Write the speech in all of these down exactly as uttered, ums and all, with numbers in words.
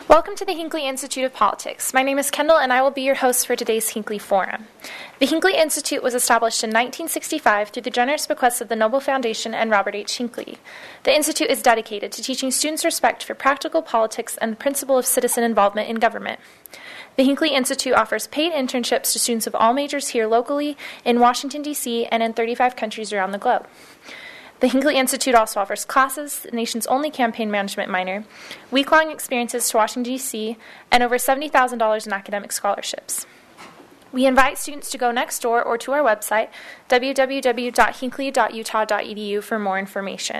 Welcome to the Hinckley Institute of Politics. My name is Kendall, and I will be your host for today's Hinckley Forum. The Hinckley Institute was established in nineteen sixty-five through the generous bequests of the Noble Foundation and Robert H. Hinckley. The Institute is dedicated to teaching students respect for practical politics and the principle of citizen involvement in government. The Hinckley Institute offers paid internships to students of all majors here locally, in Washington, D C, and in thirty-five countries around the globe. The Hinckley Institute also offers classes, the nation's only campaign management minor, week-long experiences to Washington, D C, and over seventy thousand dollars in academic scholarships. We invite students to go next door or to our website, w w w dot hinckley dot utah dot e d u, for more information.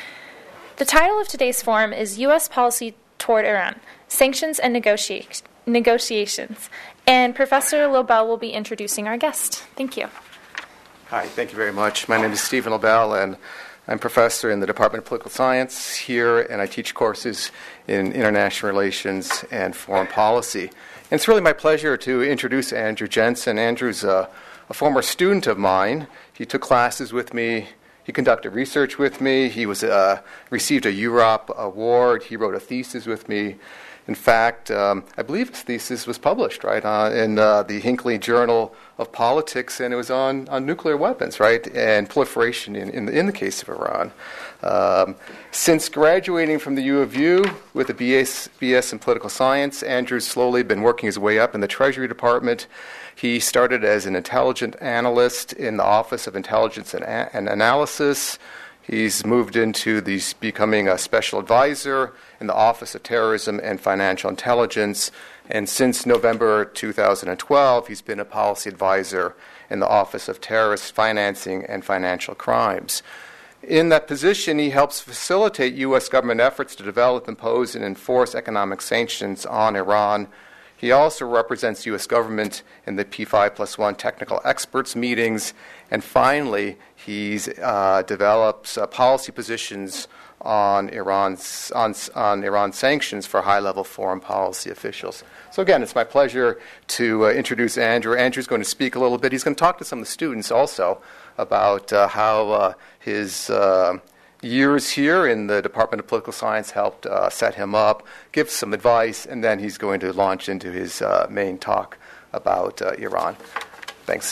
The title of today's forum is U S Policy Toward Iran, Sanctions and Negotia- Negotiations, and Professor Lobel will be introducing our guest. Thank you. Hi, thank you very much. My name is Stephen Lobel, and I'm professor in the Department of Political Science here, and I teach courses in international relations and foreign policy. And it's really my pleasure to introduce Andrew Jensen. Andrew's a, a former student of mine. He took classes with me. He conducted research with me. He was uh, received a U R O P award. He wrote a thesis with me. In fact, um, I believe his thesis was published, right, uh, in uh, the Hinckley Journal of Politics, and it was on, on nuclear weapons, right, and proliferation in, in, the, in the case of Iran. Um, since graduating from the U of U with a B S, B S in political science, Andrew's slowly been working his way up in the Treasury Department. He started as an intelligence analyst in the Office of Intelligence and, a- and Analysis. He's moved into the, becoming a special advisor in the Office of Terrorism and Financial Intelligence. And since November two thousand twelve, he's been a policy advisor in the Office of Terrorist Financing and Financial Crimes. In that position, he helps facilitate U S government efforts to develop, impose, and enforce economic sanctions on Iran. He also represents U S government in the P five plus one technical experts meetings. And finally, he uh, develops uh, policy positions on Iran's on, on Iran sanctions for high-level foreign policy officials. So again, it's my pleasure to uh, introduce Andrew. Andrew's going to speak a little bit. He's going to talk to some of the students also about uh, how uh, his uh, years here in the Department of Political Science helped uh, set him up, give some advice, and then he's going to launch into his uh, main talk about uh, Iran. Thanks.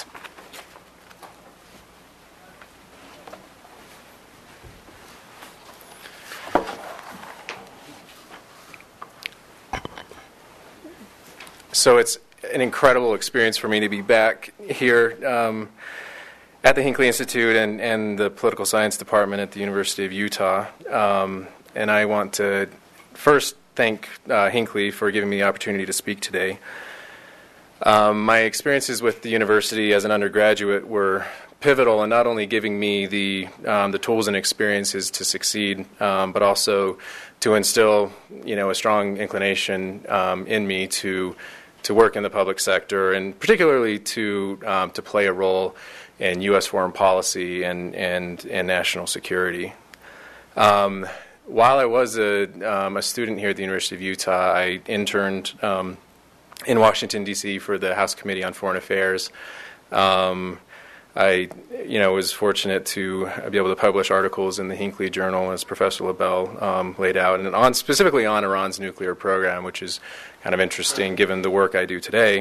So it's an incredible experience for me to be back here um, at the Hinckley Institute and, and the Political Science Department at the University of Utah. Um, and I want to first thank uh, Hinckley for giving me the opportunity to speak today. Um, my experiences with the university as an undergraduate were pivotal in not only giving me the um, the tools and experiences to succeed, um, but also to instill, you know, a strong inclination um, in me to to work in the public sector, and particularly to um, to play a role in U S foreign policy and and, and national security. Um, while I was a, um, a student here at the University of Utah, I interned um, in Washington, D C for the House Committee on Foreign Affairs. Um, I, you know, was fortunate to be able to publish articles in the Hinckley Journal, as Professor Lobel um, laid out, and on specifically on Iran's nuclear program, which is kind of interesting given the work I do today.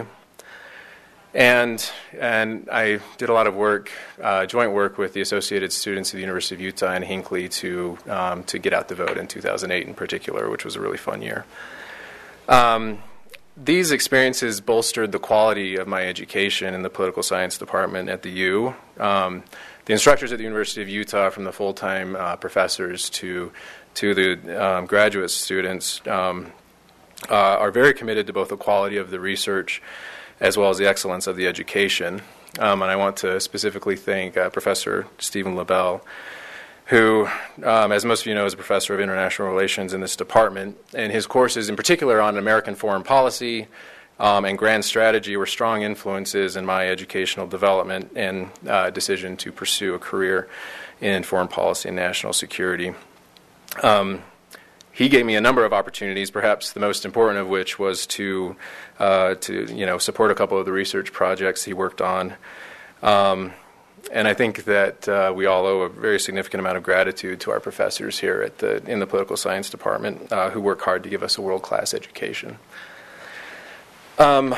And and I did a lot of work, uh, joint work with the associated students at the University of Utah and Hinckley to um, to get out the vote in two thousand eight in particular, which was a really fun year. Um, These experiences bolstered the quality of my education in the political science department at the U. Um, the instructors at the University of Utah, from the full-time uh, professors to to the um, graduate students, um, uh, are very committed to both the quality of the research as well as the excellence of the education. Um, and I want to specifically thank uh, Professor Stephen Lobel, who, um, as most of you know, is a professor of international relations in this department. And his courses, in particular on American foreign policy um, and grand strategy, were strong influences in my educational development and uh, decision to pursue a career in foreign policy and national security. Um, he gave me a number of opportunities, perhaps the most important of which was to, uh, to you know, support a couple of the research projects he worked on. Um, And I think that uh, we all owe a very significant amount of gratitude to our professors here at the in the political science department uh, who work hard to give us a world-class education. Um,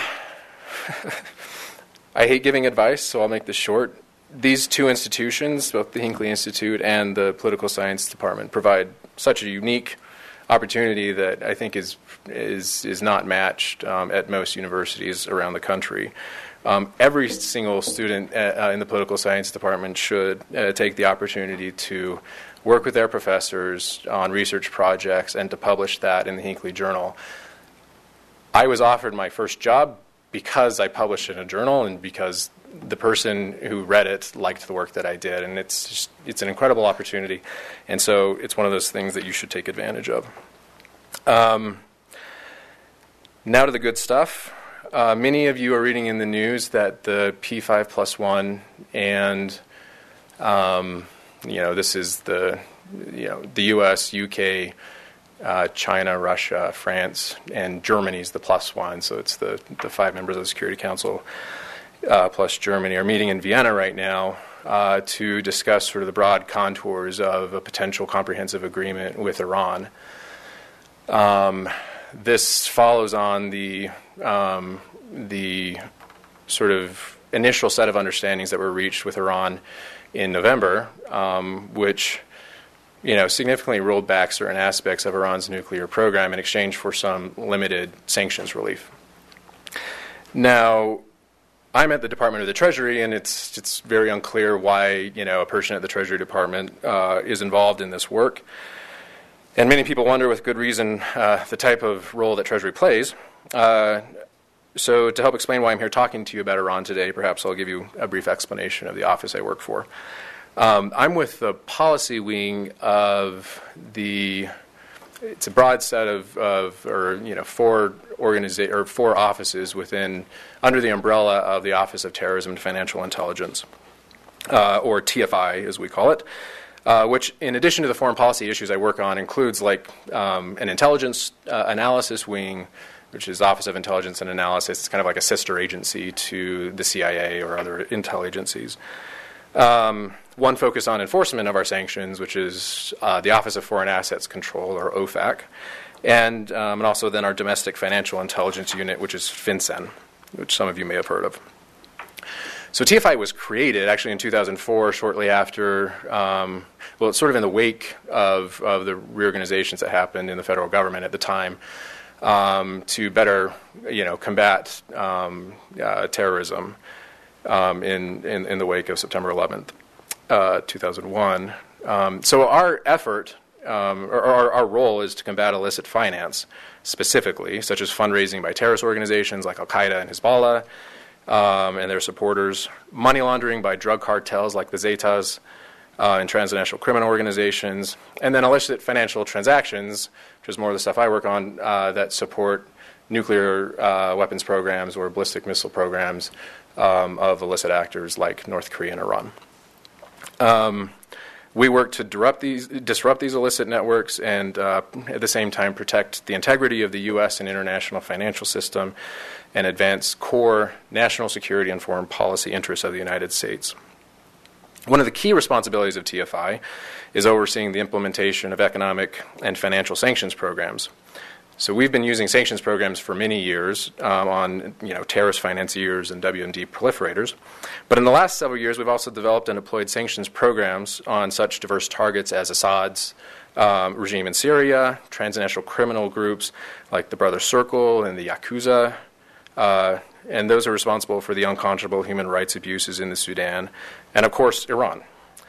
I hate giving advice, so I'll make this short. These two institutions, both the Hinckley Institute and the Political Science Department, provide such a unique opportunity that I think is is is not matched um, at most universities around the country. Um, every single student uh, in the Political Science Department should uh, take the opportunity to work with their professors on research projects and to publish that in the Hinckley Journal. I was offered my first job because I published in a journal and because the person who read it liked the work that I did, and it's just, it's an incredible opportunity, and so it's one of those things that you should take advantage of. Um, now to the good stuff. Uh, many of you are reading in the news that the P five plus one and um, you know this is the you know the U S, U K, uh, China, Russia, France, and Germany is the plus one. So it's the the five members of the Security Council uh, plus Germany are meeting in Vienna right now uh, to discuss sort of the broad contours of a potential comprehensive agreement with Iran. Um, this follows on the um, the sort of initial set of understandings that were reached with Iran in November, um, which you know significantly rolled back certain aspects of Iran's nuclear program in exchange for some limited sanctions relief. Now, I'm at the Department of the Treasury, and it's it's very unclear why you know a person at the Treasury Department uh, is involved in this work. And many people wonder, with good reason, uh, the type of role that Treasury plays. Uh, so to help explain why I'm here talking to you about Iran today, perhaps I'll give you a brief explanation of the office I work for. Um, I'm with the policy wing of the, it's a broad set of, of or, you know, four organiza- or four offices within, under the umbrella of the Office of Terrorism and Financial Intelligence, uh, or T F I as we call it. Uh, which, in addition to the foreign policy issues I work on, includes like um, an intelligence uh, analysis wing, which is Office of Intelligence and Analysis. It's kind of like a sister agency to the C I A or other intel agencies. Um, one focus on enforcement of our sanctions, which is uh, the Office of Foreign Assets Control, or O F A C, and, um, and also then our Domestic Financial Intelligence Unit, which is FinCEN, which some of you may have heard of. So T F I was created actually in two thousand four, shortly after, um, well, it's sort of in the wake of, of the reorganizations that happened in the federal government at the time, um, to better, you know, combat um, uh, terrorism um, in, in in the wake of September eleventh, uh, two thousand one. Um, so our effort, um, or our, our role, is to combat illicit finance specifically, such as fundraising by terrorist organizations like Al Qaeda and Hezbollah. Um, and their supporters, money laundering by drug cartels like the Zetas uh, and transnational criminal organizations, and then illicit financial transactions, which is more of the stuff I work on, uh, that support nuclear uh, weapons programs or ballistic missile programs um, of illicit actors like North Korea and Iran. Um, we work to disrupt these, disrupt these illicit networks and uh, at the same time protect the integrity of the U S and international financial system and advance core national security and foreign policy interests of the United States. One of the key responsibilities of T F I is overseeing the implementation of economic and financial sanctions programs. So we've been using sanctions programs for many years um, on you know, terrorist financiers and W M D proliferators. But in the last several years, we've also developed and deployed sanctions programs on such diverse targets as Assad's um, regime in Syria, transnational criminal groups like the Brothers Circle and the Yakuza, uh, and those are responsible for the unconscionable human rights abuses in the Sudan, and of course, Iran.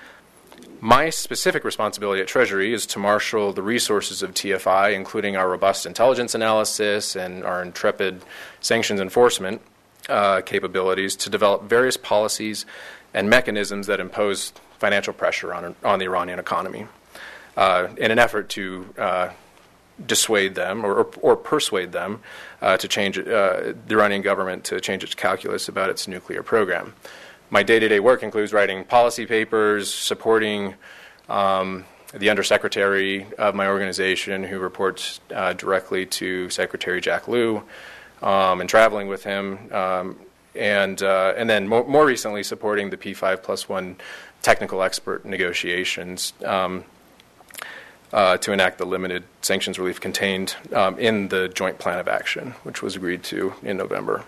My specific responsibility at Treasury is to marshal the resources of T F I, including our robust intelligence analysis and our intrepid sanctions enforcement uh, capabilities, to develop various policies and mechanisms that impose financial pressure on, on the Iranian economy uh, in an effort to uh, dissuade them or, or, or persuade them uh, to change it, uh, the Iranian government to change its calculus about its nuclear program. My day-to-day work includes writing policy papers, supporting um, the undersecretary of my organization who reports uh, directly to Secretary Jack Lew, um, and traveling with him um, and uh, and then more, more recently supporting the P five plus one technical expert negotiations um, uh, to enact the limited sanctions relief contained um, in the Joint Plan of Action, which was agreed to in November.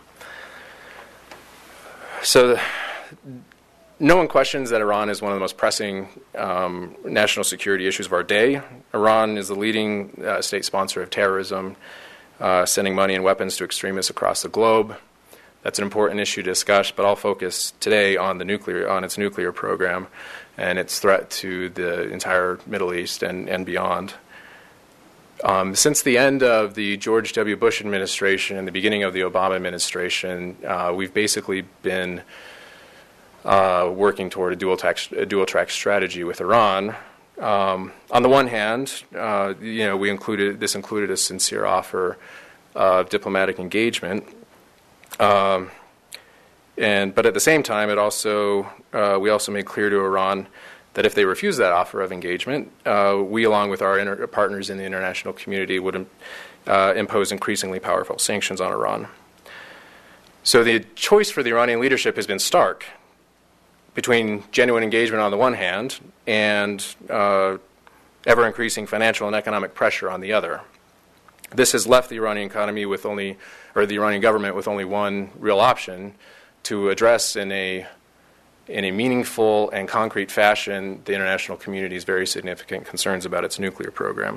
So the, no one questions that Iran is one of the most pressing um, national security issues of our day. Iran is the leading uh, state sponsor of terrorism, uh, sending money and weapons to extremists across the globe. That's an important issue to discuss, but I'll focus today on the nuclear, on its nuclear program and its threat to the entire Middle East and, and beyond. Um, since the end of the George W. Bush administration and the beginning of the Obama administration, uh, we've basically been uh, working toward a dual track, a dual track strategy with Iran. Um, on the one hand, uh, you know, we included this included a sincere offer of diplomatic engagement. Um, and but at the same time, it also uh, we also made clear to Iran that if they refuse that offer of engagement, uh, we, along with our inter- partners in the international community, would uh, impose increasingly powerful sanctions on Iran. So the choice for the Iranian leadership has been stark between genuine engagement on the one hand and uh, ever-increasing financial and economic pressure on the other. This has left the Iranian economy with only, or the Iranian government with only one real option to address in a in a meaningful and concrete fashion the international community's very significant concerns about its nuclear program.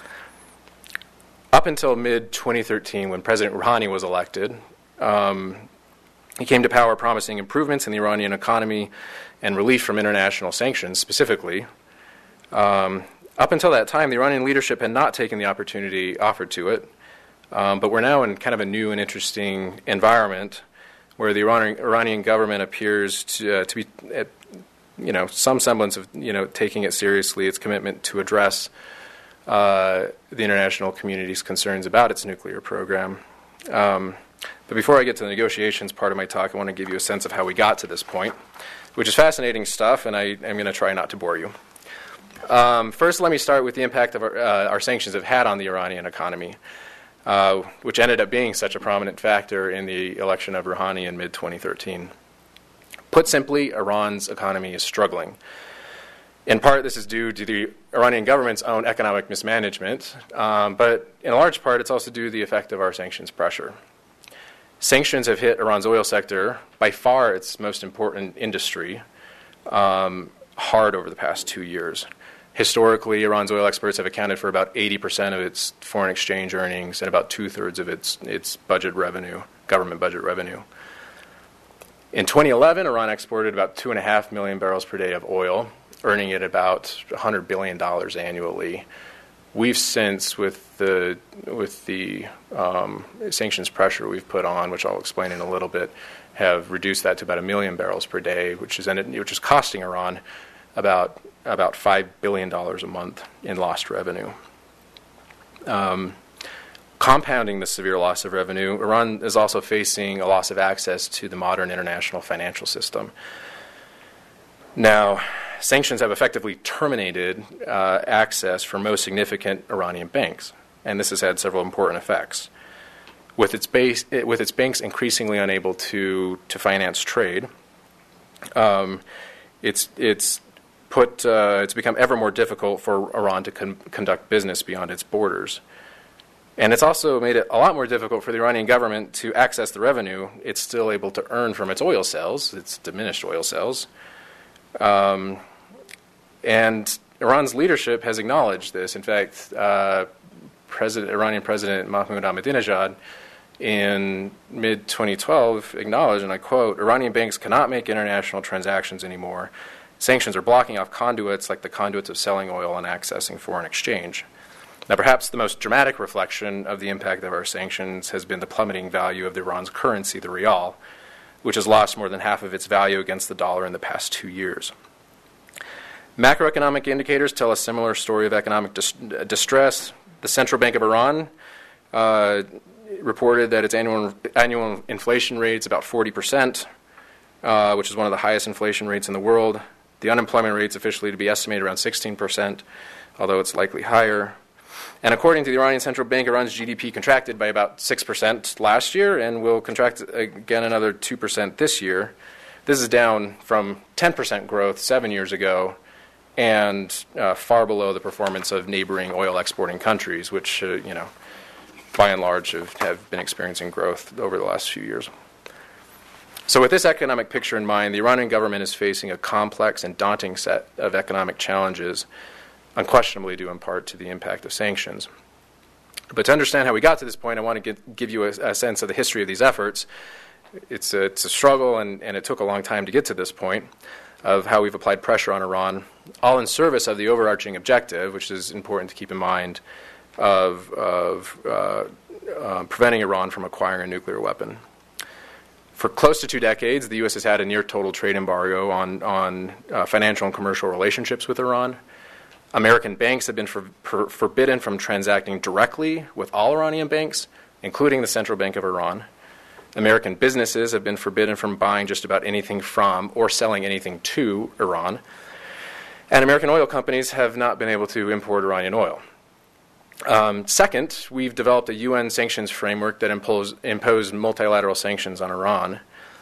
Up until mid twenty thirteen, when President Rouhani was elected, um, he came to power promising improvements in the Iranian economy and relief from international sanctions specifically. Um, Up until that time, the Iranian leadership had not taken the opportunity offered to it, um, but we're now in kind of a new and interesting environment where the Iranian, Iranian government appears to, uh, to be, at, you know, some semblance of, you know, taking it seriously, its commitment to address uh, the international community's concerns about its nuclear program. Um, but before I get to the negotiations part of my talk, I want to give you a sense of how we got to this point, which is fascinating stuff, and I am going to try not to bore you. Um, first, let me start with the impact of our, uh, our sanctions have had on the Iranian economy, uh, which ended up being such a prominent factor in the election of Rouhani in mid twenty thirteen. Put simply, Iran's economy is struggling. In part, this is due to the Iranian government's own economic mismanagement, um, but in large part, it's also due to the effect of our sanctions pressure. Sanctions have hit Iran's oil sector, by far its most important industry, um, hard over the past two years. Historically, Iran's oil exports have accounted for about eighty percent of its foreign exchange earnings and about two-thirds of its, its budget revenue, government budget revenue. In twenty eleven, Iran exported about two point five million barrels per day of oil, earning it about one hundred billion dollars annually. We've since, with the, with the um, sanctions pressure we've put on, which I'll explain in a little bit, have reduced that to about a million barrels per day, which is, ended, which is costing Iran about about five billion dollars a month in lost revenue. Um, compounding the severe loss of revenue, Iran is also facing a loss of access to the modern international financial system. Now, sanctions have effectively terminated uh, access for most significant Iranian banks, and this has had several important effects. With its, base, with its banks increasingly unable to, to finance trade, um, it's, it's Put, uh, it's become ever more difficult for Iran to con- conduct business beyond its borders. And it's also made it a lot more difficult for the Iranian government to access the revenue it's still able to earn from its oil sales, its diminished oil sales. Um, and Iran's leadership has acknowledged this. In fact, uh, President, Iranian President Mahmoud Ahmadinejad in mid twenty twelve acknowledged, and I quote, "Iranian banks cannot make international transactions anymore. Sanctions are blocking off conduits like the conduits of selling oil and accessing foreign exchange." Now, perhaps the most dramatic reflection of the impact of our sanctions has been the plummeting value of Iran's currency, the rial, which has lost more than half of its value against the dollar in the past two years. Macroeconomic indicators tell a similar story of economic dis- distress. The Central Bank of Iran uh, reported that its annual annual inflation rate is about forty percent, uh, which is one of the highest inflation rates in the world. The unemployment rate is officially to be estimated around sixteen percent, although it's likely higher. And according to the Iranian Central Bank, Iran's G D P contracted by about six percent last year and will contract again another two percent this year. This is down from ten percent growth seven years ago and uh, far below the performance of neighboring oil exporting countries, which, uh, you know, by and large have, have been experiencing growth over the last few years. So with this economic picture in mind, the Iranian government is facing a complex and daunting set of economic challenges, unquestionably due in part to the impact of sanctions. But to understand how we got to this point, I want to get, give you a, a sense of the history of these efforts. It's a, it's a struggle, and, and it took a long time to get to this point, of how we've applied pressure on Iran, all in service of the overarching objective, which is important to keep in mind, of, of uh, uh, preventing Iran from acquiring a nuclear weapon. For close to two decades, the U S has had a near-total trade embargo on, on uh, financial and commercial relationships with Iran. American banks have been for, for, forbidden from transacting directly with all Iranian banks, including the Central Bank of Iran. American businesses have been forbidden from buying just about anything from or selling anything to Iran. And American oil companies have not been able to import Iranian oil. Um, second, we've developed a U N sanctions framework that impose, imposed multilateral sanctions on Iran.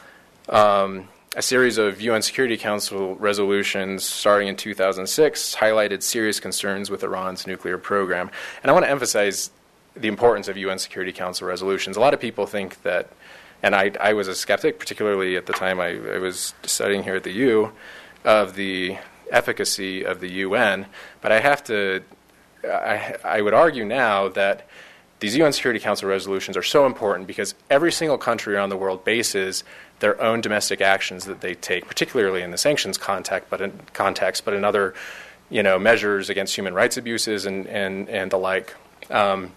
Um, a series of U N Security Council resolutions starting in two thousand six highlighted serious concerns with Iran's nuclear program. And I want to emphasize the importance of U N Security Council resolutions. A lot of people think that, and I, I was a skeptic, particularly at the time I, I was studying here at the U, of the efficacy of the U N, but I have to, I, I would argue now that these U N Security Council resolutions are so important because every single country around the world bases their own domestic actions that they take, particularly in the sanctions context, but in, context, but in other, you know, measures against human rights abuses and, and, and the like, um,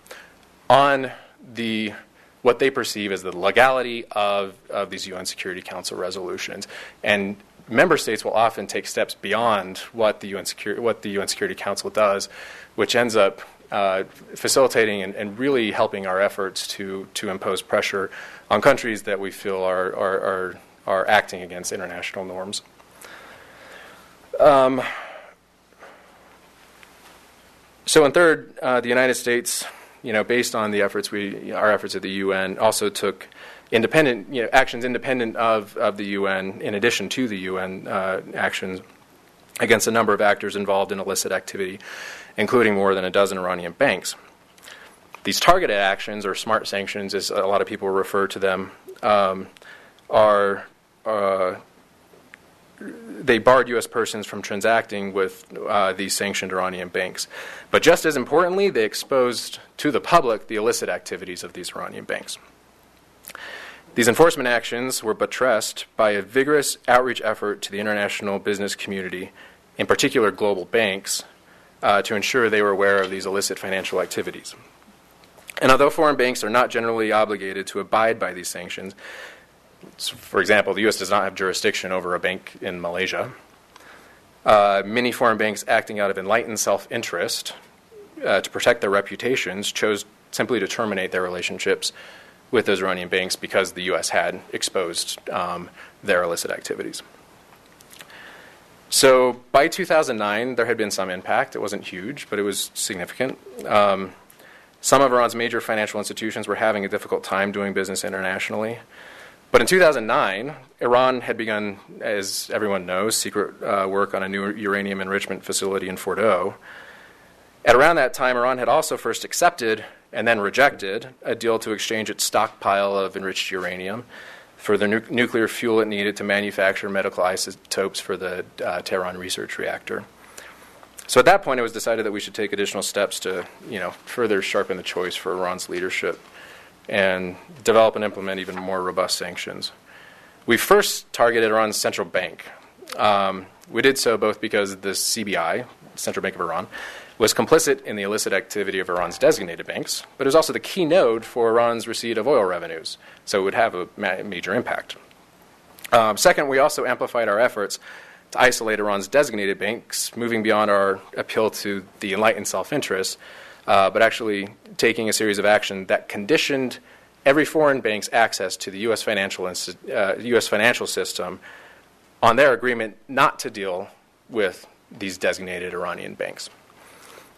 on the what they perceive as the legality of, of these U N Security Council resolutions. And member states will often take steps beyond what the U N Security, what the U N Security Council does, which ends up uh, facilitating and, and really helping our efforts to, to impose pressure on countries that we feel are, are, are, are acting against international norms. Um, so, and third, uh, the United States, you know, based on the efforts we, our efforts at the U N, also took independent, you know, actions independent of, of the U N, in addition to the U N uh, actions against a number of actors involved in illicit activity, including more than a dozen Iranian banks. These targeted actions, or smart sanctions, as a lot of people refer to them, um, are uh, they barred U S persons from transacting with uh, these sanctioned Iranian banks. But just as importantly, they exposed to the public the illicit activities of these Iranian banks. These enforcement actions were buttressed by a vigorous outreach effort to the international business community, in particular global banks, uh, to ensure they were aware of these illicit financial activities. And although foreign banks are not generally obligated to abide by these sanctions, so for example, the U S does not have jurisdiction over a bank in Malaysia, uh, many foreign banks acting out of enlightened self-interest uh, to protect their reputations chose simply to terminate their relationships with those Iranian banks because the U S had exposed um, their illicit activities. So by two thousand nine, there had been some impact. It wasn't huge, but it was significant. Um, some of Iran's major financial institutions were having a difficult time doing business internationally. But in two thousand nine, Iran had begun, as everyone knows, secret uh, work on a new uranium enrichment facility in Fordow. At around that time, Iran had also first accepted and then rejected a deal to exchange its stockpile of enriched uranium for the nu- nuclear fuel it needed to manufacture medical isotopes for the uh, Tehran research reactor. So at that point, it was decided that we should take additional steps to, you know, further sharpen the choice for Iran's leadership and develop and implement even more robust sanctions. We first targeted Iran's central bank. Um, we did so both because the C B I, Central Bank of Iran, was complicit in the illicit activity of Iran's designated banks, but it was also the key node for Iran's receipt of oil revenues, so it would have a ma- major impact. Um, second, we also amplified our efforts to isolate Iran's designated banks, moving beyond our appeal to the enlightened self-interest, uh, but actually taking a series of action that conditioned every foreign bank's access to the U S financial insti- uh, U S financial system on their agreement not to deal with these designated Iranian banks.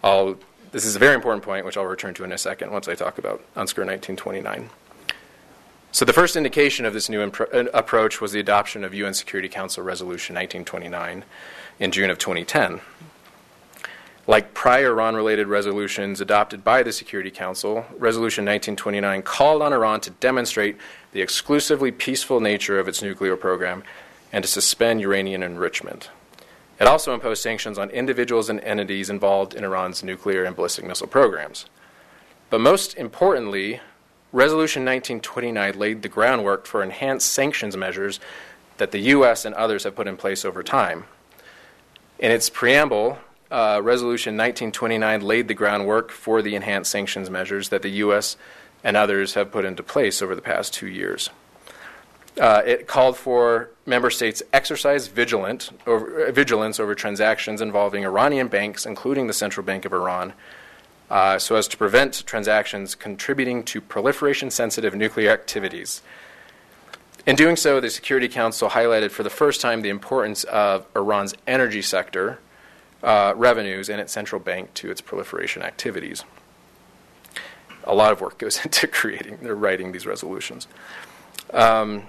I'll, this is a very important point, which I'll return to in a second once I talk about UNSCR nineteen twenty-nine. So the first indication of this new impro- approach was the adoption of U N Security Council Resolution nineteen twenty-nine in June of twenty ten. Like prior Iran-related resolutions adopted by the Security Council, Resolution nineteen twenty-nine called on Iran to demonstrate the exclusively peaceful nature of its nuclear program and to suspend uranium enrichment. It also imposed sanctions on individuals and entities involved in Iran's nuclear and ballistic missile programs. But most importantly, Resolution nineteen twenty-nine laid the groundwork for enhanced sanctions measures that the U S and others have put in place over time. In its preamble, uh, Resolution nineteen twenty-nine laid the groundwork for the enhanced sanctions measures that the U S and others have put into place over the past two years. Uh, it called for member states exercise vigilant over, vigilance over transactions involving Iranian banks, including the Central Bank of Iran, uh, so as to prevent transactions contributing to proliferation-sensitive nuclear activities. In doing so, the Security Council highlighted for the first time the importance of Iran's energy sector uh, revenues and its central bank to its proliferation activities. A lot of work goes into creating or writing these resolutions. Um,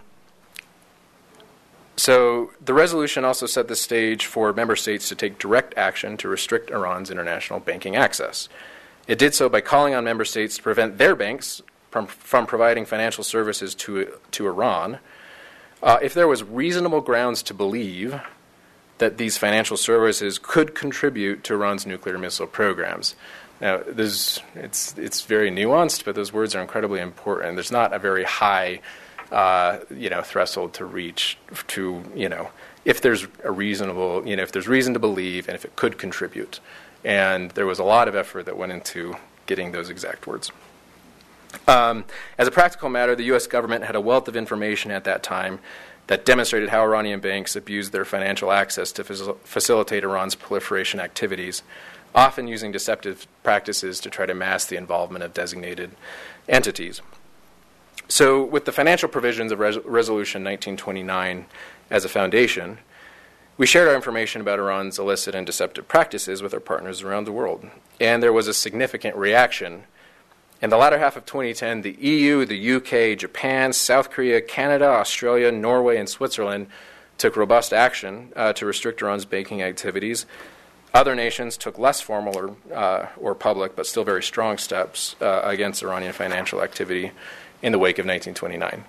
so the resolution also set the stage for member states to take direct action to restrict Iran's international banking access. It did so by calling on member states to prevent their banks from, from providing financial services to, to Iran uh, if there was reasonable grounds to believe that these financial services could contribute to Iran's nuclear missile programs. Now, there's, it's, it's very nuanced, but those words are incredibly important. There's not a very high uh, you know, threshold to reach to, you know, if there's a reasonable, you know, if there's reason to believe and if it could contribute. And there was a lot of effort that went into getting those exact words. Um, as a practical matter, the U S government had a wealth of information at that time that demonstrated how Iranian banks abused their financial access to facil- facilitate Iran's proliferation activities, often using deceptive practices to try to mask the involvement of designated entities. So with the financial provisions of Res- Resolution nineteen twenty-nine as a foundation, we shared our information about Iran's illicit and deceptive practices with our partners around the world. And there was a significant reaction. In the latter half of twenty ten, the E U, the U K, Japan, South Korea, Canada, Australia, Norway, and Switzerland took robust action uh, to restrict Iran's banking activities. Other nations took less formal or, uh, or public, but still very strong steps uh, against Iranian financial activity in the wake of nineteen twenty-nine.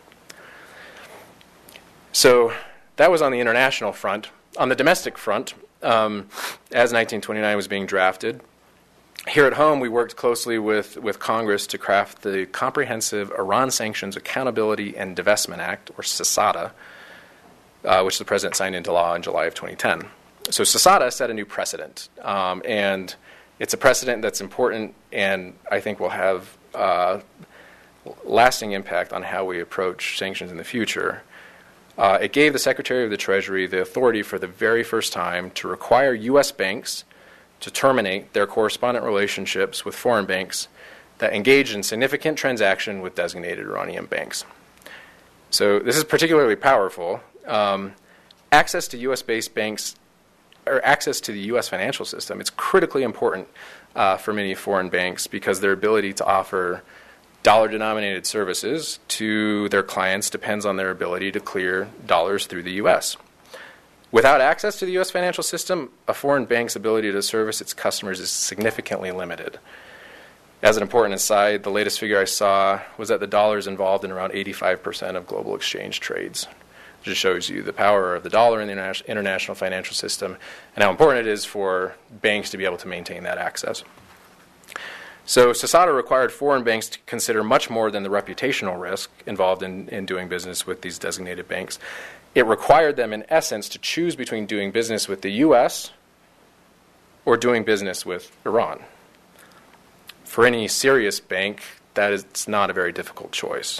So that was on the international front. On the domestic front, um, as nineteen twenty-nine was being drafted, here at home we worked closely with, with Congress to craft the Comprehensive Iran Sanctions Accountability and Divestment Act, or CISADA, uh, which the President signed into law in July of twenty ten. So CISADA set a new precedent, um, and it's a precedent that's important and I think will have uh, lasting impact on how we approach sanctions in the future. Uh, it gave the Secretary of the Treasury the authority for the very first time to require U S banks to terminate their correspondent relationships with foreign banks that engage in significant transaction with designated Iranian banks. So this is particularly powerful. Um, access to U S-based banks or access to the U S financial system, it's critically important uh, for many foreign banks because their ability to offer dollar-denominated services to their clients depends on their ability to clear dollars through the U S. Without access to the U S financial system, a foreign bank's ability to service its customers is significantly limited. As an important aside, the latest figure I saw was that the dollar is involved in around eighty-five percent of global exchange trades. It just shows you the power of the dollar in the international financial system and how important it is for banks to be able to maintain that access. So CISADA required foreign banks to consider much more than the reputational risk involved in, in doing business with these designated banks. It required them, in essence, to choose between doing business with the U S or doing business with Iran. For any serious bank, that is not a very difficult choice.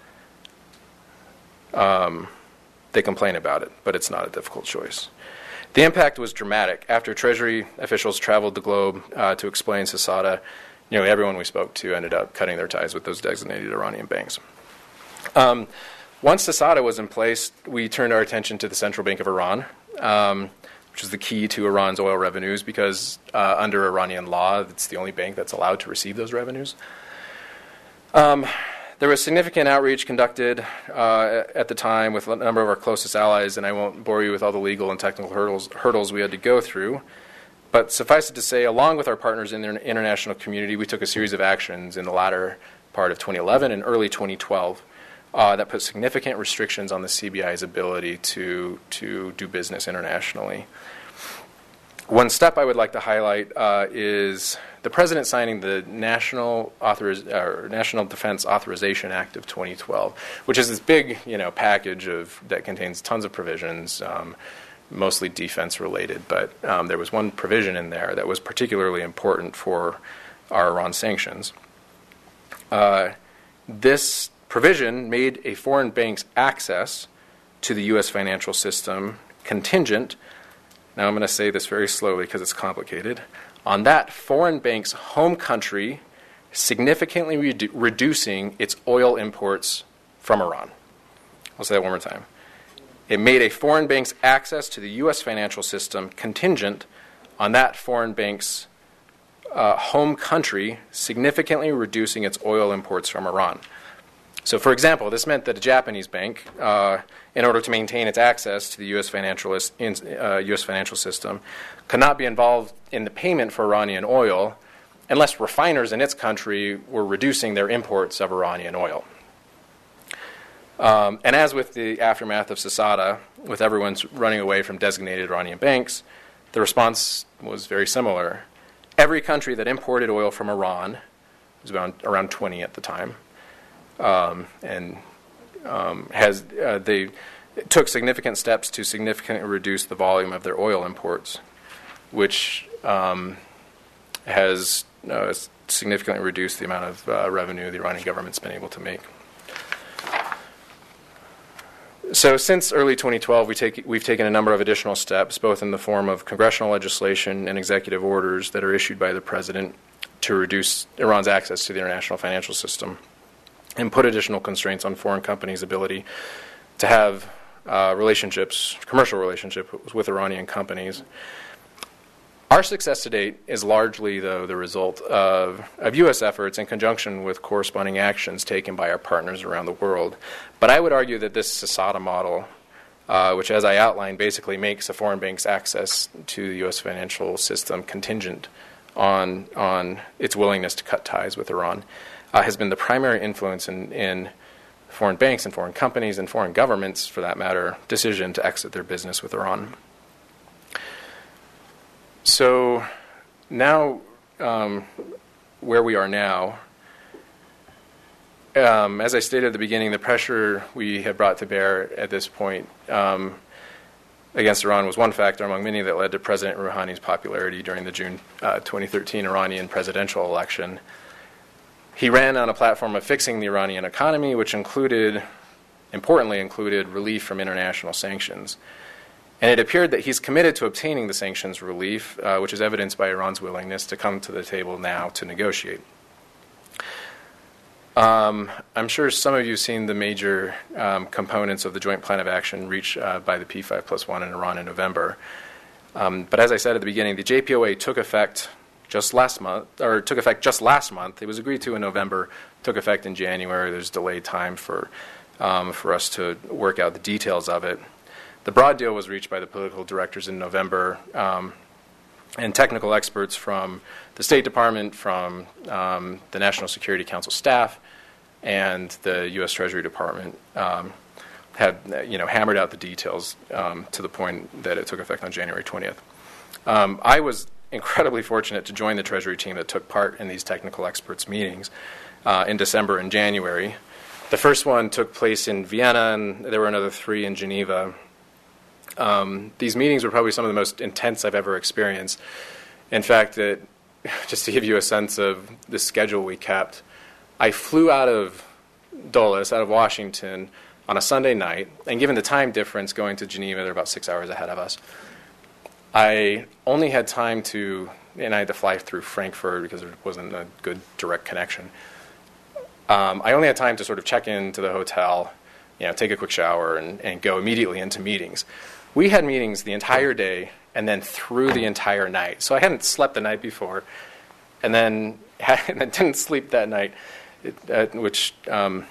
Um, they complain about it, but it's not a difficult choice. The impact was dramatic. After Treasury officials traveled the globe uh, to explain CISADA, you know, everyone we spoke to ended up cutting their ties with those designated Iranian banks. Um, once CISADA was in place, we turned our attention to the Central Bank of Iran. Um, which is the key to Iran's oil revenues because uh, under Iranian law, it's the only bank that's allowed to receive those revenues. Um, there was significant outreach conducted uh, at the time with a number of our closest allies, and I won't bore you with all the legal and technical hurdles, hurdles we had to go through. But suffice it to say, along with our partners in the international community, we took a series of actions in the latter part of twenty eleven and early twenty twelve uh, that put significant restrictions on the C B I's ability to, to do business internationally. One step I would like to highlight uh, is the President signing the National, Authoriz- or National Defense Authorization Act of twenty twelve, which is this big, you know, package of that contains tons of provisions, um, mostly defense-related. But um, there was one provision in there that was particularly important for our Iran sanctions. Uh, this provision made a foreign bank's access to the U S financial system contingent. Now I'm going to say this very slowly because it's complicated. On that foreign bank's home country significantly redu- reducing its oil imports from Iran. I'll say that one more time. It made a foreign bank's access to the U S financial system contingent on that foreign bank's uh, home country significantly reducing its oil imports from Iran. So, for example, this meant that a Japanese bank, uh, in order to maintain its access to the U S financial, uh, U S financial system, could not be involved in the payment for Iranian oil unless refiners in its country were reducing their imports of Iranian oil. Um, and as with the aftermath of Sassada, with everyone's running away from designated Iranian banks, the response was very similar. Every country that imported oil from Iran, was around, around twenty at the time, Um, and um, has uh, they took significant steps to significantly reduce the volume of their oil imports, which um, has uh, significantly reduced the amount of uh, revenue the Iranian government's been able to make. So since early twenty twelve, we take, we've taken a number of additional steps, both in the form of congressional legislation and executive orders that are issued by the president to reduce Iran's access to the international financial system and put additional constraints on foreign companies' ability to have uh, relationships, commercial relationships with Iranian companies. Our success to date is largely, though, the result of, of U S efforts in conjunction with corresponding actions taken by our partners around the world. But I would argue that this Sassada model, uh, which, as I outlined, basically makes a foreign bank's access to the U S financial system contingent on, on its willingness to cut ties with Iran, uh, has been the primary influence in, in foreign banks and foreign companies and foreign governments, for that matter, decision to exit their business with Iran. So now, um, where we are now, um, as I stated at the beginning, the pressure we have brought to bear at this point um, against Iran was one factor among many that led to President Rouhani's popularity during the June uh, twenty thirteen Iranian presidential election. He ran on a platform of fixing the Iranian economy, which included, importantly included, relief from international sanctions. And it appeared that he's committed to obtaining the sanctions relief, uh, which is evidenced by Iran's willingness to come to the table now to negotiate. Um, I'm sure some of you have seen the major um, components of the joint plan of action reached uh, by the P five plus one in Iran in November. Um, but as I said at the beginning, the J P O A took effect just last month, or took effect just last month. It was agreed to in November, took effect in January. There's delayed time for um, for us to work out the details of it. The broad deal was reached by the political directors in November, um, and technical experts from the State Department, from um, the National Security Council staff, and the U S Treasury Department um, have, you know, hammered out the details um, to the point that it took effect on January twentieth. Um, I was incredibly fortunate to join the Treasury team that took part in these technical experts meetings uh, in December and January. The first one took place in Vienna, and there were another three in Geneva. Um, these meetings were probably some of the most intense I've ever experienced. In fact, it, just to give you a sense of the schedule we kept, I flew out of Dulles, out of Washington, on a Sunday night, and given the time difference going to Geneva, they're about six hours ahead of us. I only had time to, and I had to fly through Frankfurt because there wasn't a good direct connection. Um, I only had time to sort of check into the hotel, you know, take a quick shower, and, and go immediately into meetings. We had meetings the entire day and then through the entire night. So I hadn't slept the night before, and then and I didn't sleep that night, it, uh, which um,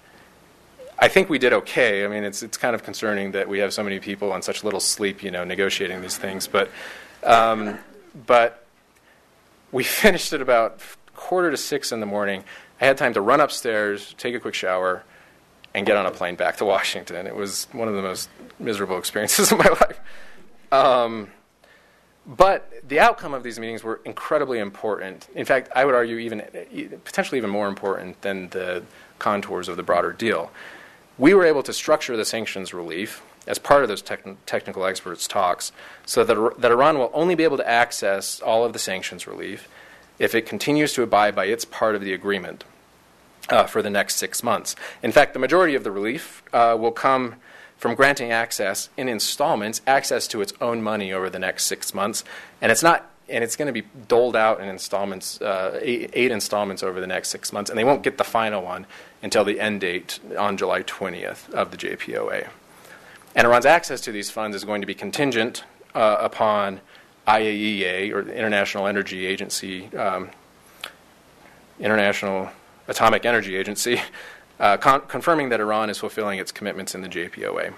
I think we did okay. I mean, it's it's kind of concerning that we have so many people on such little sleep, you know, negotiating these things. But um, but we finished at about quarter to six in the morning. I had time to run upstairs, take a quick shower, and get on a plane back to Washington. It was one of the most miserable experiences of my life. Um, but the outcome of these meetings were incredibly important. In fact, I would argue even potentially even more important than the contours of the broader deal. We were able to structure the sanctions relief as part of those techn- technical experts' talks so that, that Iran will only be able to access all of the sanctions relief if it continues to abide by its part of the agreement uh, for the next six months. In fact, the majority of the relief uh, will come from granting access in installments, access to its own money over the next six months, and it's not, and it's going to be doled out in installments, uh, eight, eight installments over the next six months, and they won't get the final one until the end date on July twentieth of the J P O A. And Iran's access to these funds is going to be contingent uh, upon I A E A, or the International Energy Agency, um, International Atomic Energy Agency, uh, con- confirming that Iran is fulfilling its commitments in the J P O A.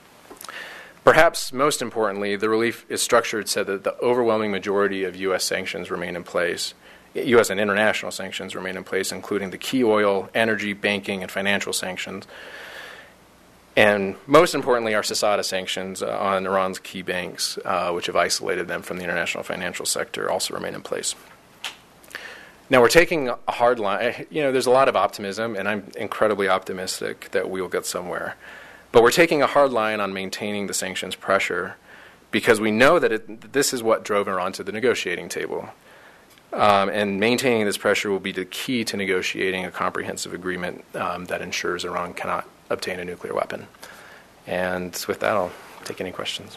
Perhaps most importantly, the relief is structured so that the overwhelming majority of U S sanctions remain in place. U S and international sanctions remain in place, including the key oil, energy, banking, and financial sanctions. And most importantly, our CISADA sanctions uh, on Iran's key banks, uh, which have isolated them from the international financial sector, also remain in place. Now, we're taking a hard line. You know, there's a lot of optimism, and I'm incredibly optimistic that we will get somewhere. But we're taking a hard line on maintaining the sanctions pressure because we know that it, this is what drove Iran to the negotiating table. Um, and maintaining this pressure will be the key to negotiating a comprehensive agreement um, that ensures Iran cannot obtain a nuclear weapon. And with that, I'll take any questions.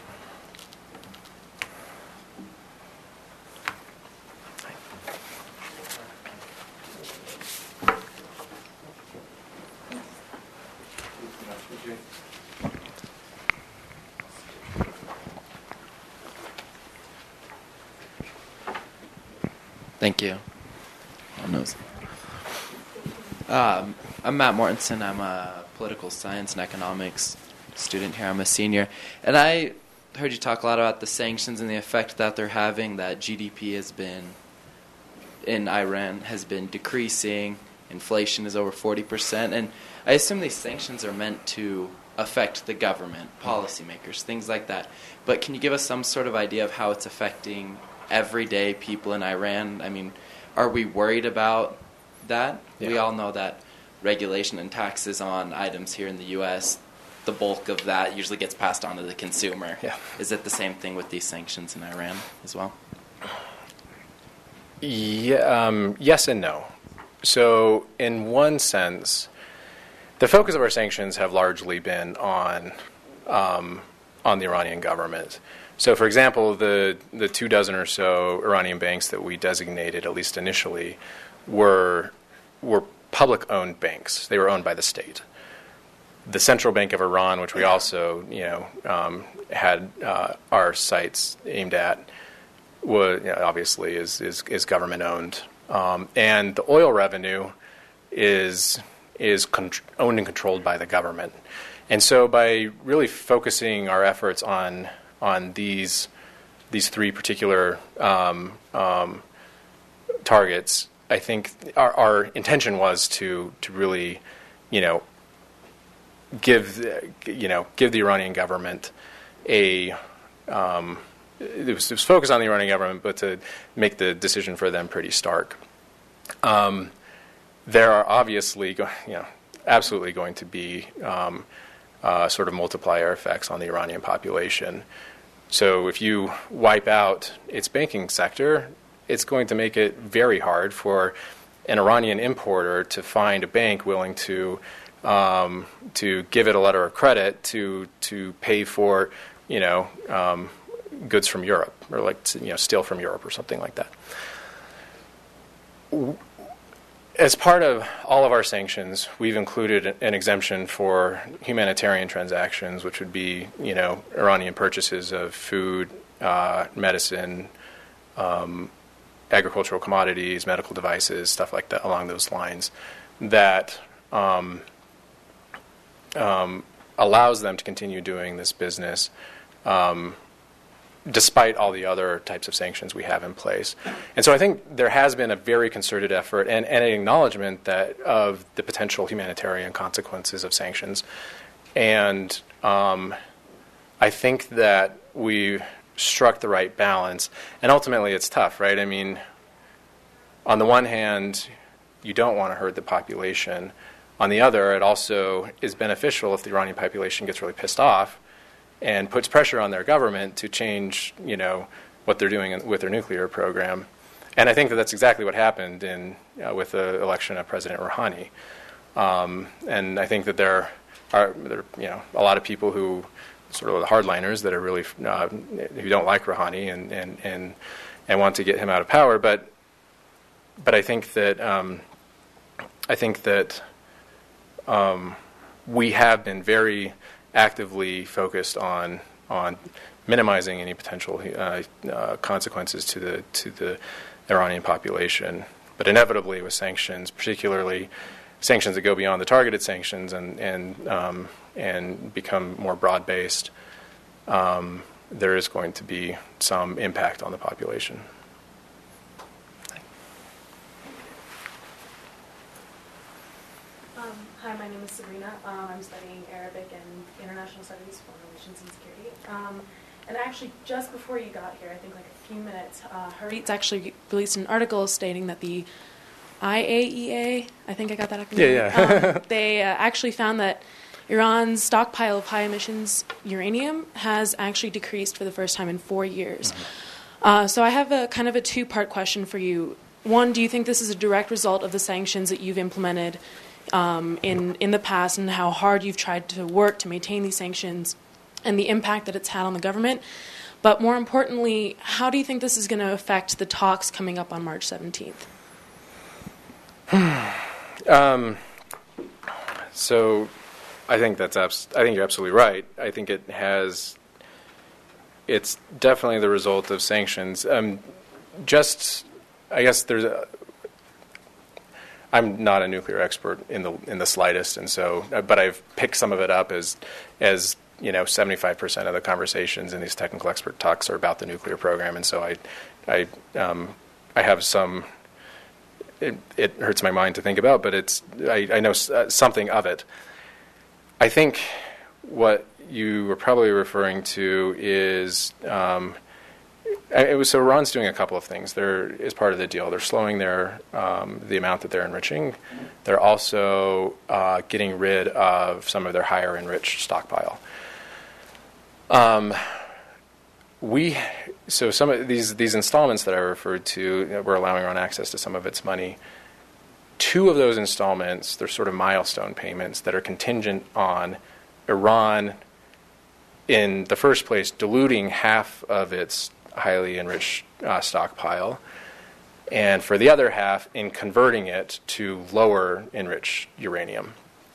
Thank you. Um, I'm Matt Mortensen. I'm a political science and economics student here. I'm a senior. And I heard you talk a lot about the sanctions and the effect that they're having, that G D P has been, in Iran, has been decreasing. Inflation is over forty percent. And I assume these sanctions are meant to affect the government, policymakers, things like that. But can you give us some sort of idea of how it's affecting everyday people in Iran? I mean, are we worried about that? Yeah. We all know that regulation and taxes on items here in the U S, the bulk of that usually gets passed on to the consumer. Yeah. Is it the same thing with these sanctions in Iran as well? Yeah, um, yes and no. So in one sense, the focus of our sanctions have largely been on um, on the Iranian government. So, for example, the, the two dozen or so Iranian banks that we designated, at least initially, were were public-owned banks. They were owned by the state. The Central Bank of Iran, which we also, you know, um, had uh, our sites aimed at, was, you know, obviously is is, is government-owned, um, and the oil revenue is is con- owned and controlled by the government. And so, by really focusing our efforts on on these these three particular um, um, targets, I think our, our intention was to to really, you know, give you know give the Iranian government a um, it, was, it was focused on the Iranian government, but to make the decision for them pretty stark. Um, there are obviously, go, you know, absolutely going to be um, uh, sort of multiplier effects on the Iranian population. So if you wipe out its banking sector, it's going to make it very hard for an Iranian importer to find a bank willing to um, to give it a letter of credit to to pay for, you know, um, goods from Europe, or like to, you know, steel from Europe or something like that. as part of all of our sanctions, we've included an exemption for humanitarian transactions, which would be, you know, Iranian purchases of food, uh, medicine, um, agricultural commodities, medical devices, stuff like that, along those lines, that um, um, allows them to continue doing this business um, despite all the other types of sanctions we have in place. And so I think there has been a very concerted effort and, and an acknowledgement that of the potential humanitarian consequences of sanctions. And um, I think that we've struck the right balance. And ultimately it's tough, right? I mean, on the one hand, you don't want to hurt the population. On the other, it also is beneficial if the Iranian population gets really pissed off and puts pressure on their government to change, you know, what they're doing with their nuclear program. And I think that that's exactly what happened in uh, with the election of President Rouhani. Um, and I think that there are, there, you know, a lot of people who sort of the hardliners that are really uh, who don't like Rouhani and, and and and want to get him out of power. But but I think that um, I think that um, we have been very actively focused on on minimizing any potential uh, uh, consequences to the to the Iranian population. But inevitably, with sanctions, particularly sanctions that go beyond the targeted sanctions and and um, and become more broad-based, um, there is going to be some impact on the population. Um, hi, my name is Sabrina. Um, I'm studying Arabic and International Studies, Foreign Relations and Security. Um, and actually, just before you got here, I think like a few minutes, uh, Haaretz actually released an article stating that the I A E A, I think I got that acronym. Yeah, yeah. um, they uh, actually found that Iran's stockpile of high emissions uranium has actually decreased for the first time in four years. Mm-hmm. Uh, so I have a kind of a two-part question for you. One, do you think this is a direct result of the sanctions that you've implemented um, in, in the past and how hard you've tried to work to maintain these sanctions and the impact that it's had on the government? But more importantly, how do you think this is going to affect the talks coming up on March seventeenth? um, so... I think that's abs- I think you're absolutely right. I think it has. It's definitely the result of sanctions. Um, just, I guess there's. A, I'm not a nuclear expert in the in the slightest, and so, but I've picked some of it up as, as you know, seventy-five percent of the conversations in these technical expert talks are about the nuclear program, and so I, I, um, I have some. It, it hurts my mind to think about, but it's I, I know s- something of it. I think what you were probably referring to is um, it was so Iran's doing a couple of things. They're as part of the deal. They're slowing their um, the amount that they're enriching. They're also uh, getting rid of some of their higher enriched stockpile. Um, we so some of these these installments that I referred to, you know, we're allowing Iran access to some of its money. Two of those installments, they're sort of milestone payments that are contingent on Iran, in the first place, diluting half of its highly enriched uh, stockpile, and for the other half, in converting it to lower enriched uranium.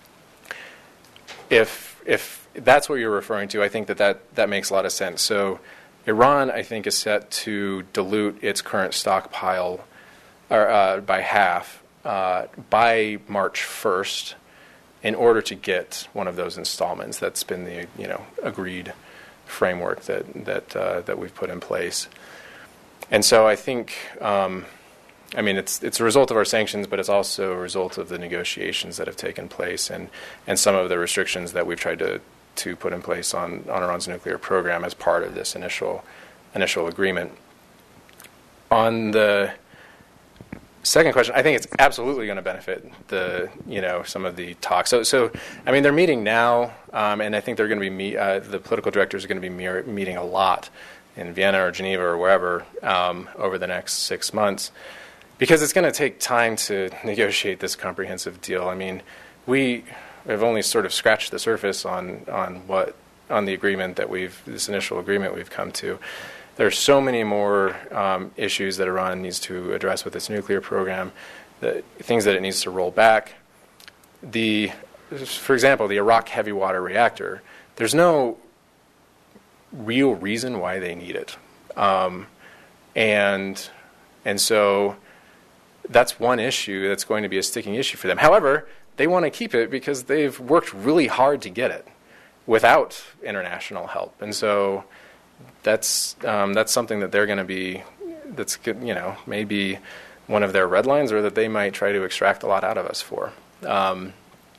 If if that's what you're referring to, I think that that, that makes a lot of sense. So Iran, I think, is set to dilute its current stockpile or, uh, by half Uh, by March first, in order to get one of those installments. That's been the you know agreed framework that that uh, that we've put in place. And so I think, um, I mean, it's it's a result of our sanctions, but it's also a result of the negotiations that have taken place and, and some of the restrictions that we've tried to to put in place on, on Iran's nuclear program as part of this initial initial agreement. On the second question, I think it's absolutely going to benefit the, you know, some of the talks. So, so I mean, they're meeting now, um, and I think they're going to be meet, uh, the political directors are going to be me- meeting a lot in Vienna or Geneva or wherever um, over the next six months, because it's going to take time to negotiate this comprehensive deal. I mean, we have only sort of scratched the surface on on what on the agreement that we've this initial agreement we've come to. There are so many more um, issues that Iran needs to address with its nuclear program. the things that it needs to roll back. The, for example, the Iraq heavy water reactor, there's no real reason why they need it. Um, and, and so that's one issue that's going to be a sticking issue for them. However, they want to keep it because they've worked really hard to get it without international help. And so that's um, that's something that they're going to be, that's, you know, maybe one of their red lines, or that they might try to extract a lot out of us for. Um,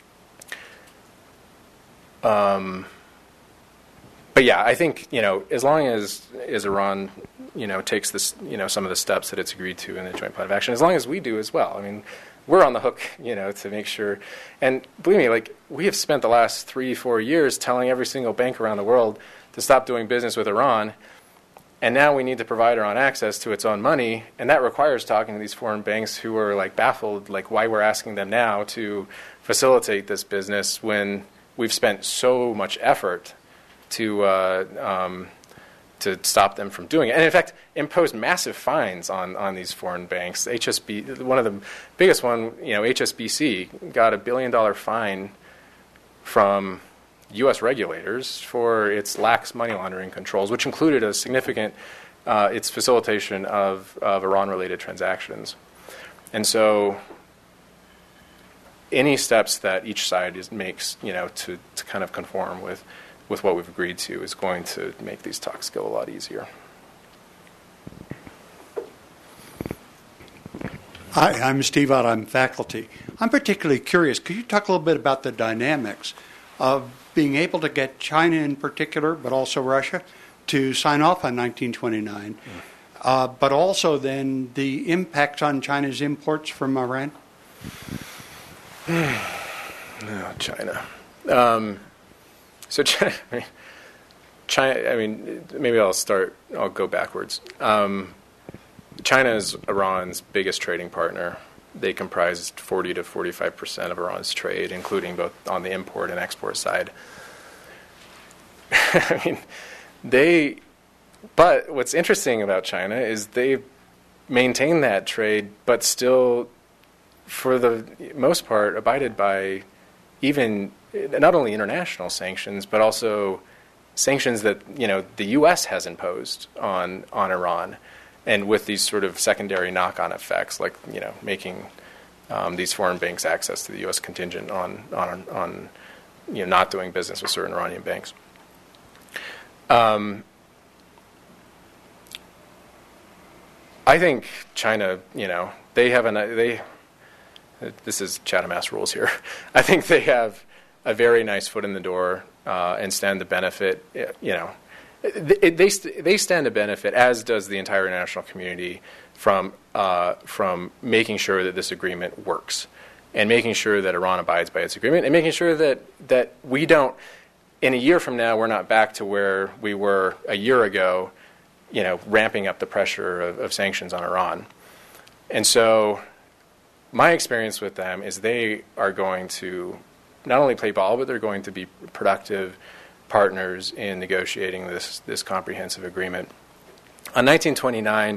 um, but yeah, I think, you know, as long as, as Iran, you know, takes this, you know, some of the steps that it's agreed to in the Joint Plan of Action, as long as we do as well. I mean, we're on the hook, you know, to make sure. And believe me, like, we have spent the last three, four years telling every single bank around the world to stop doing business with Iran. And now we need to provide Iran access to its own money. And that requires talking to these foreign banks who are, like, baffled, like, why we're asking them now to facilitate this business when we've spent so much effort to uh, um, to stop them from doing it. And in fact, impose massive fines on, on these foreign banks. H S B, one of the biggest one, you know, H S B C got a billion dollar fine from U S regulators for its lax money laundering controls, which included a significant, uh, its facilitation of, of Iran-related transactions. And so any steps that each side is, makes, you know, to, to kind of conform with with what we've agreed to is going to make these talks go a lot easier. Hi, I'm Steve Ott. I'm faculty. I'm particularly curious. Could you talk a little bit about the dynamics of being able to get China in particular, but also Russia, to sign off on nineteen twenty-nine, mm. uh, but also then the impact on China's imports from Iran? Oh, China. Um, So China, I mean, China, I mean, maybe I'll start, I'll go backwards. Um, China is Iran's biggest trading partner. They comprise forty to forty-five percent of Iran's trade, including both on the import and export side. I mean, they, but what's interesting about China is they maintain that trade, but still, for the most part, abided by even not only international sanctions, but also sanctions that, you know, the U S has imposed on on Iran, and with these sort of secondary knock-on effects, like, you know, making um, these foreign banks access to the U S contingent on on on you know, not doing business with certain Iranian banks. Um, I think China, you know, they have an they. This is Chatham-House rules here. I think they have a very nice foot in the door uh, and stand to benefit. You know, they they, they stand to benefit, as does the entire international community, from uh, from making sure that this agreement works, and making sure that Iran abides by its agreement, and making sure that that we don't, in a year from now, we're not back to where we were a year ago. You know, ramping up the pressure of, of sanctions on Iran, and so. My experience with them is they are going to not only play ball, but they're going to be productive partners in negotiating this this comprehensive agreement. On nineteen twenty-nine,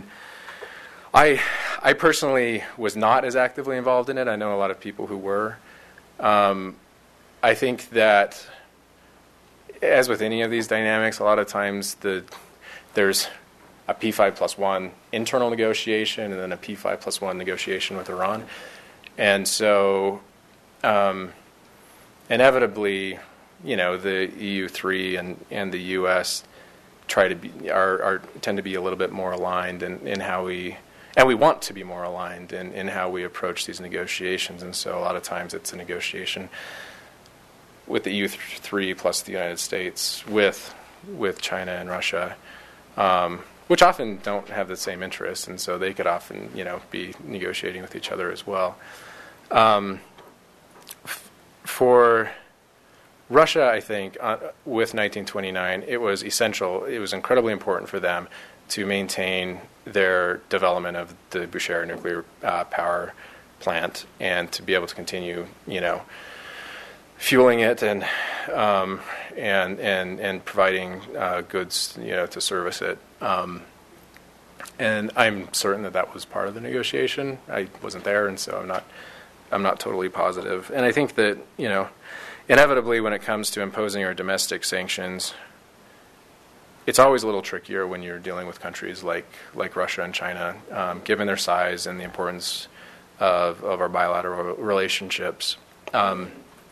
I I personally was not as actively involved in it. I know a lot of people who were. Um, I think that, as with any of these dynamics, a lot of times the there's a P five plus one internal negotiation and then a P five plus one negotiation with Iran. And so um, inevitably, you know, the E U three and, and the U S try to be, are, are tend to be a little bit more aligned in, in how we, and we want to be more aligned in, in how we approach these negotiations. And so a lot of times it's a negotiation with the E U three plus the United States with with China and Russia. Um, which often don't have the same interests, and so they could often, you know, be negotiating with each other as well. Um, f- for Russia, I think, uh, with nineteen twenty-nine, it was essential, it was incredibly important for them to maintain their development of the Bushehr nuclear uh, power plant and to be able to continue, you know, fueling it and um, and and and providing uh, goods, you know, to service it. Um, And I'm certain that that was part of the negotiation. I wasn't there, and so I'm not I'm not totally positive. And I think that, you know, inevitably when it comes to imposing our domestic sanctions, it's always a little trickier when you're dealing with countries like, like Russia and China, um, given their size and the importance of, of our bilateral relationships. Um,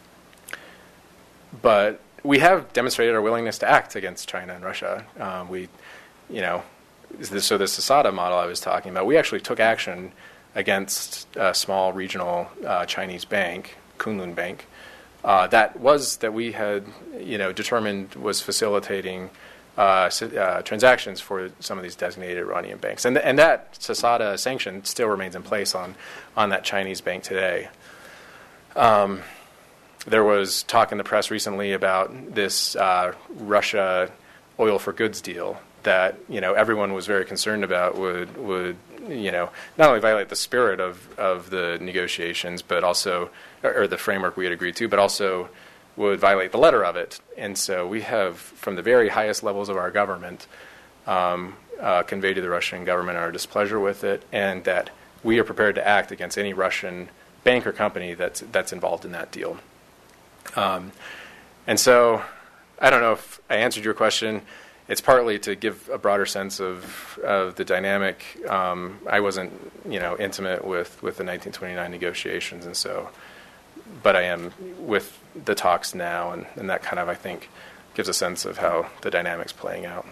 but we have demonstrated our willingness to act against China and Russia. Um, we, you know, so this Asada model I was talking about, we actually took action against a small regional uh, Chinese bank, Kunlun Bank, uh, that was that we had, you know, determined was facilitating uh, uh, transactions for some of these designated Iranian banks, and th- and that Asada sanction still remains in place on on that Chinese bank today. Um, there was talk in the press recently about this uh, Russia oil for goods deal that, you know, everyone was very concerned about would would you know not only violate the spirit of, of the negotiations, but also or, or the framework we had agreed to, but also would violate the letter of it. And so we have, from the very highest levels of our government, um, uh, conveyed to the Russian government our displeasure with it, and that we are prepared to act against any Russian bank or company that's that's involved in that deal. Um, and so I don't know if I answered your question. It's partly to give a broader sense of, of the dynamic. Um, I wasn't, you know, intimate with, with the nineteen twenty-nine negotiations, and so, but I am with the talks now, and, and that kind of, I think, gives a sense of how the dynamic's playing out.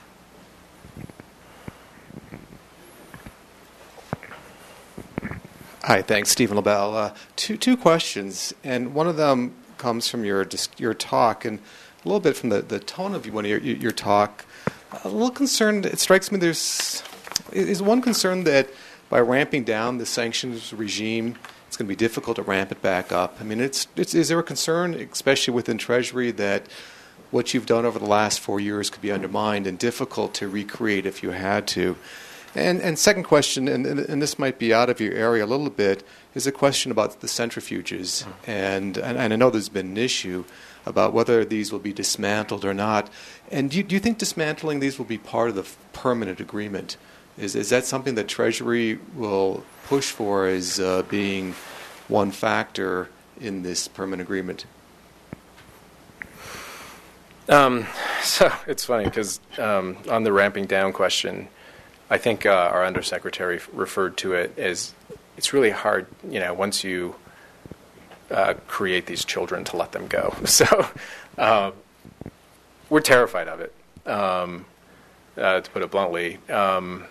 Hi, thanks, Stephen LaBelle. Uh, two two questions, and one of them comes from your your talk, and a little bit from the, the tone of one of your, your talk. A little concerned. It strikes me there's is one concern that by ramping down the sanctions regime, it's going to be difficult to ramp it back up. I mean, it's, it's is there a concern, especially within Treasury, that what you've done over the last four years could be undermined and difficult to recreate if you had to? And and second question, and, and this might be out of your area a little bit, is a question about the centrifuges. Mm. And, and and I know there's been an issue about whether these will be dismantled or not. And do you, do you think dismantling these will be part of the permanent agreement? Is is that something that Treasury will push for as uh, being one factor in this permanent agreement? Um, so it's funny because um, on the ramping down question, I think uh, our undersecretary referred to it as it's really hard, you know, once you uh, create these children to let them go. So uh, we're terrified of it, um, uh, to put it bluntly. Um,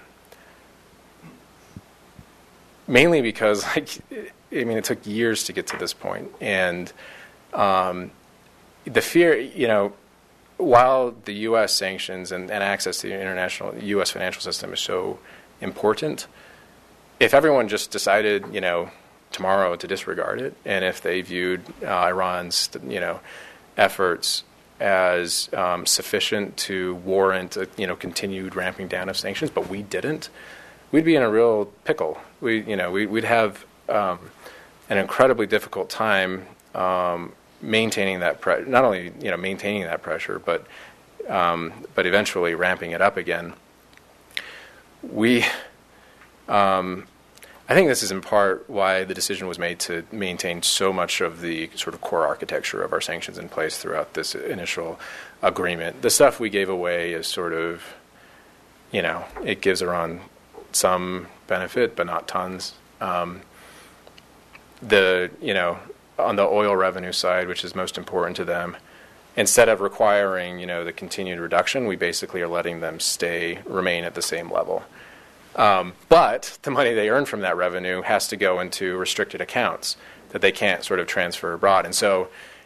mainly because, like, I mean, it took years to get to this point, and um, the fear, you know. While the U S sanctions and, and access to the international U S financial system is so important, if everyone just decided, you know, tomorrow to disregard it, and if they viewed uh, Iran's, you know, efforts as um, sufficient to warrant a, you know, continued ramping down of sanctions, but we didn't, we'd be in a real pickle. We, you know, we, we'd have um, an incredibly difficult time. Um, maintaining that pre- not only you know maintaining that pressure, but um, but eventually ramping it up again. We, um, I think this is in part why the decision was made to maintain so much of the sort of core architecture of our sanctions in place throughout this initial agreement. The stuff we gave away is sort of, you know, it gives Iran some benefit, but not tons. Um, the you know. On the oil revenue side, which is most important to them, instead of requiring, you know, the continued reduction, we basically are letting them stay, remain at the same level. Um, but the money they earn from that revenue has to go into restricted accounts that they can't sort of transfer abroad. And so,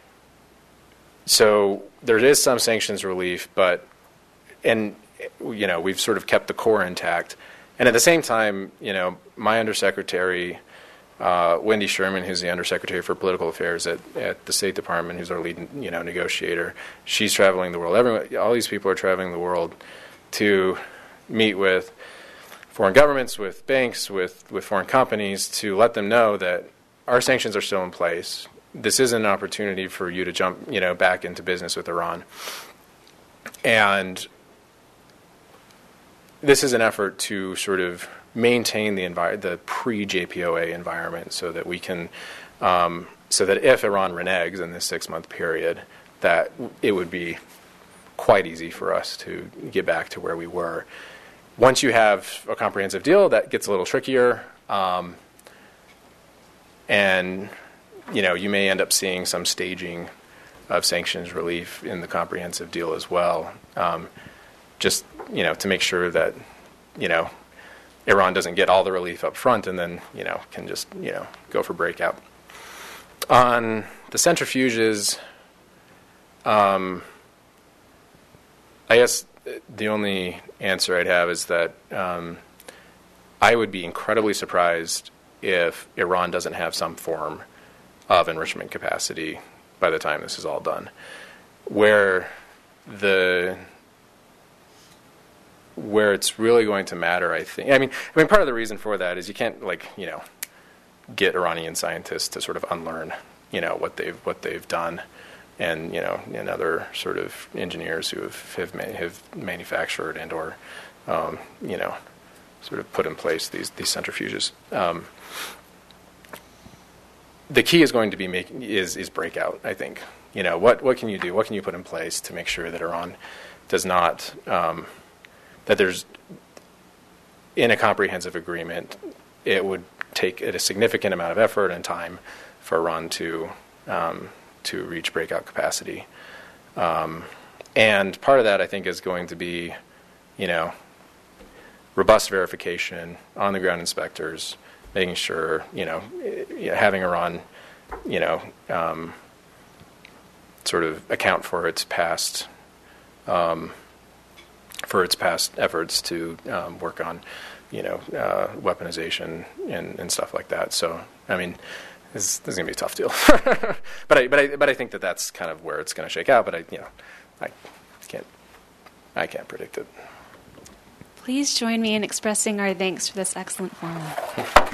so there is some sanctions relief, but, and, you know, we've sort of kept the core intact. And at the same time, you know, my undersecretary, Uh, Wendy Sherman, who's the Undersecretary for Political Affairs at, at the State Department, who's our lead, you know, negotiator. She's traveling the world. Everyone, all these people are traveling the world to meet with foreign governments, with banks, with, with foreign companies, to let them know that our sanctions are still in place. This isn't an opportunity for you to jump, you know, back into business with Iran. And this is an effort to sort of maintain the envi- the pre-J P O A environment, so that we can, um, so that if Iran reneges in this six-month period, that it would be quite easy for us to get back to where we were. Once you have a comprehensive deal, that gets a little trickier, um, and you know you may end up seeing some staging of sanctions relief in the comprehensive deal as well. Um, just you know to make sure that you know Iran doesn't get all the relief up front and then you know can just you know go for breakout. On the centrifuges, um, I guess the only answer I'd have is that um, I would be incredibly surprised if Iran doesn't have some form of enrichment capacity by the time this is all done. Where the where it's really going to matter, I think. I mean, I mean, part of the reason for that is you can't like you know get Iranian scientists to sort of unlearn you know what they've what they've done. And you know, and other sort of engineers who have have, ma- have manufactured and or um, you know, sort of put in place these these centrifuges. Um, the key is going to be making is is breakout. I think you know what what can you do? What can you put in place to make sure that Iran does not um, that there's in a comprehensive agreement. It would take a significant amount of effort and time for Iran to um, to reach breakout capacity. Um, and part of that, I think, is going to be, you know, robust verification, on-the-ground inspectors, making sure, you know, having Iran, you know, um, sort of account for its past, um, for its past efforts to um, work on, you know, uh, weaponization and, and stuff like that. So, I mean, This, this is going to be a tough deal, but I but I but I think that that's kind of where it's going to shake out. But I you know I can't I can't predict it. Please join me in expressing our thanks for this excellent forum.